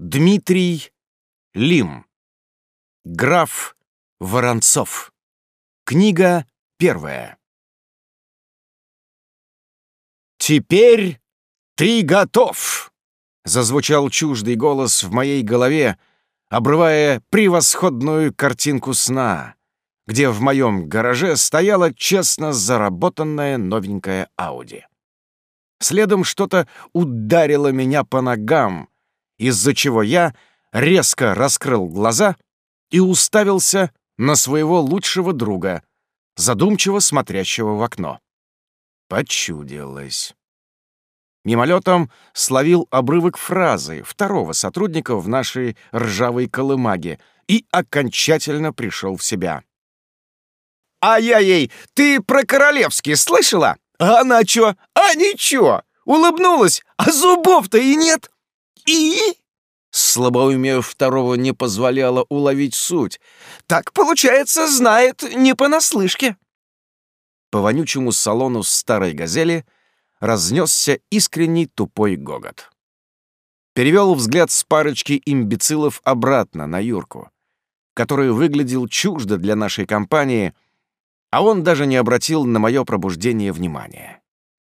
Дмитрий Лим. Граф Воронцов. Книга первая. «Теперь ты готов!» — зазвучал чуждый голос в моей голове, обрывая превосходную картинку сна, где в моем гараже стояла честно заработанная новенькая Ауди. Следом что-то ударило меня по ногам, из-за чего я резко раскрыл глаза и уставился на своего лучшего друга, задумчиво смотрящего в окно. Почудилось. Мимолетом словил обрывок фразы второго сотрудника в нашей ржавой колымаге и окончательно пришел в себя. «А я ей, ты про Королевский слышала? А она чё? А ничего! Улыбнулась, а зубов-то и нет! И...» Слабоумие второго не позволяло уловить суть. «Так, получается, знает не понаслышке». По вонючему салону старой «Газели» разнесся искренний тупой гогот. Перевел взгляд с парочки имбецилов обратно на Юрку, который выглядел чуждо для нашей компании, а он даже не обратил на мое пробуждение внимания.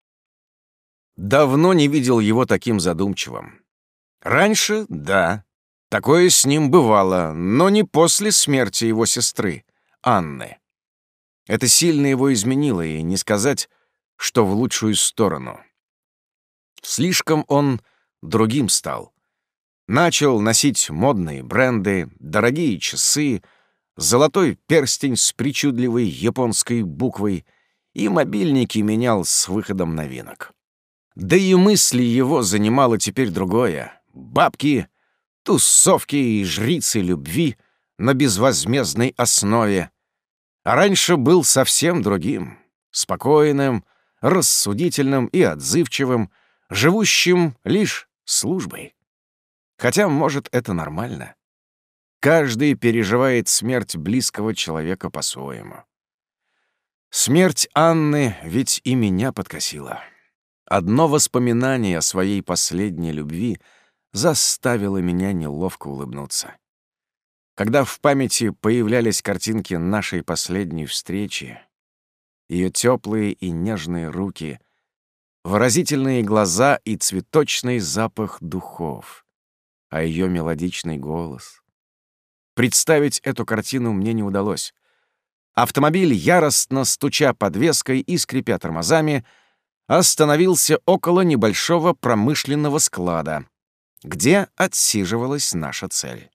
Давно не видел его таким задумчивым. Раньше, да, такое с ним бывало, но не после смерти его сестры, Анны. Это сильно его изменило, и не сказать, что в лучшую сторону. Слишком он другим стал. Начал носить модные бренды, дорогие часы, золотой перстень с причудливой японской буквой и мобильники менял с выходом новинок. Да и мысли его занимало теперь другое. Бабки, тусовки и жрицы любви на безвозмездной основе. А раньше был совсем другим, спокойным, рассудительным и отзывчивым, живущим лишь службой. Хотя, может, это нормально. Каждый переживает смерть близкого человека по-своему. Смерть Анны ведь и меня подкосила. Одно воспоминание о своей последней любви заставило меня неловко улыбнуться. Когда в памяти появлялись картинки нашей последней встречи, ее теплые и нежные руки, выразительные глаза и цветочный запах духов, а ее мелодичный голос. Представить эту картину мне не удалось. Автомобиль, яростно стуча подвеской и скрипя тормозами, остановился около небольшого промышленного склада, где отсиживалась наша цель.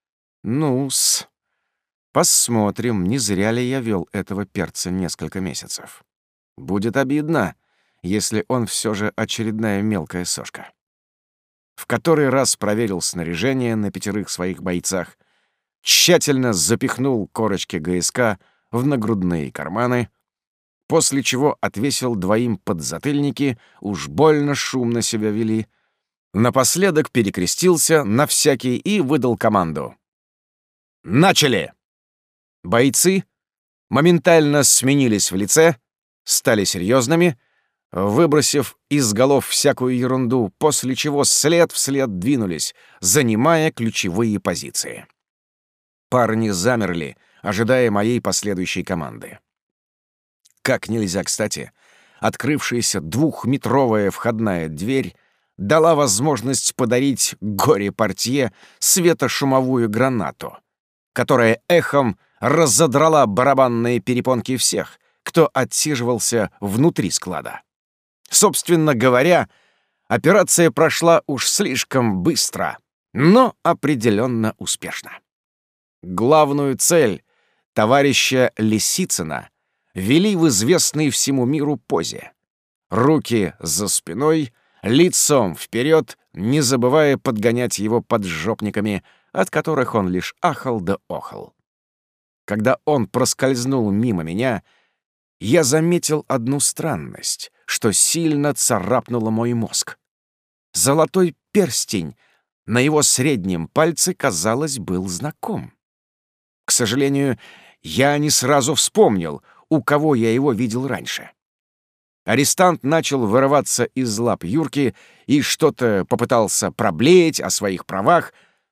Ну-с, посмотрим, не зря ли я вел этого перца несколько месяцев. Будет обидно, если он все же очередная мелкая сошка. В который раз проверил снаряжение на 5 своих бойцах, тщательно запихнул корочки ГСК в нагрудные карманы, после чего отвесил 2 подзатыльники, уж больно шумно себя вели, напоследок перекрестился на всякий и выдал команду. «Начали!» Бойцы моментально сменились в лице, стали серьезными, выбросив из голов всякую ерунду, после чего след вслед двинулись, занимая ключевые позиции. Парни замерли, ожидая моей последующей команды. Как нельзя кстати, открывшаяся 2-метровая входная дверь дала возможность подарить горе-портье светошумовую гранату, которая эхом разодрала барабанные перепонки всех, кто отсиживался внутри склада. Собственно говоря, операция прошла уж слишком быстро, но определенно успешно. Главную цель товарища Лисицына вели в известной всему миру позе. Руки за спиной, лицом вперед, не забывая подгонять его поджопниками, от которых он лишь ахал да охал. Когда он проскользнул мимо меня, я заметил одну странность, что сильно царапнуло мой мозг. Золотой перстень на его среднем пальце, казалось, был знаком. К сожалению, я не сразу вспомнил, у кого я его видел раньше. Арестант начал вырываться из лап Юрки и что-то попытался проблеять о своих правах,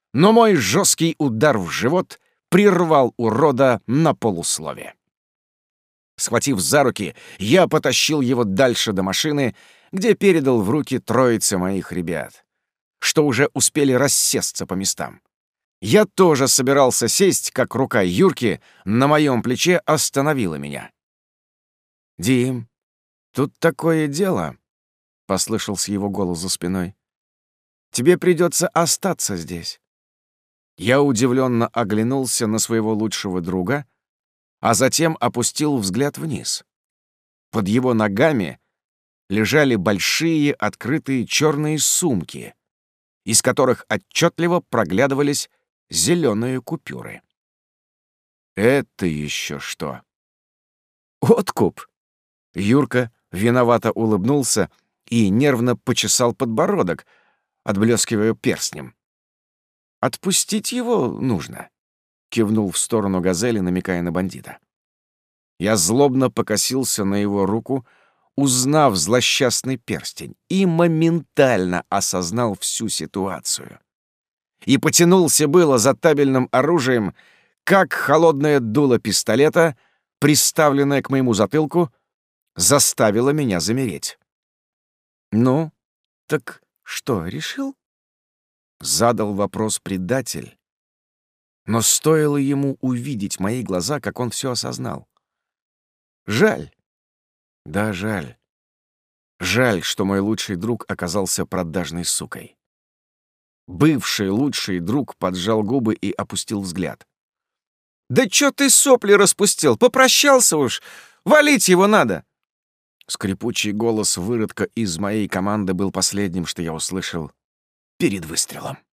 но мой жесткий удар в живот прервал урода на полуслове. Схватив за руки, я потащил его дальше до машины, где передал в руки троице моих ребят, что уже успели рассесться по местам. Я тоже собирался сесть, как рука Юрки на моем плече остановила меня. «Дим, тут такое дело», — послышался его голос за спиной. «Тебе придется остаться здесь». Я удивленно оглянулся на своего лучшего друга, а затем опустил взгляд вниз. Под его ногами лежали большие открытые черные сумки, из которых отчетливо проглядывались зеленые купюры. «Это еще что?» «Откуп!» Юрка виновато улыбнулся и нервно почесал подбородок, отблескивая перстнем. «Отпустить его нужно», — кивнул в сторону газели, намекая на бандита. Я злобно покосился на его руку, узнав злосчастный перстень, и моментально осознал всю ситуацию. И потянулся было за табельным оружием, как холодное дуло пистолета, приставленное к моему затылку, заставило меня замереть. «Ну, так что, решил?» — задал вопрос предатель. Но стоило ему увидеть мои глаза, как он все осознал. Жаль. Да, жаль. Жаль, что мой лучший друг оказался продажной сукой. Бывший лучший друг поджал губы и опустил взгляд. «Да чё ты сопли распустил? Попрощался уж! Валить его надо!» Скрипучий голос выродка из моей команды был последним, что я услышал перед выстрелом.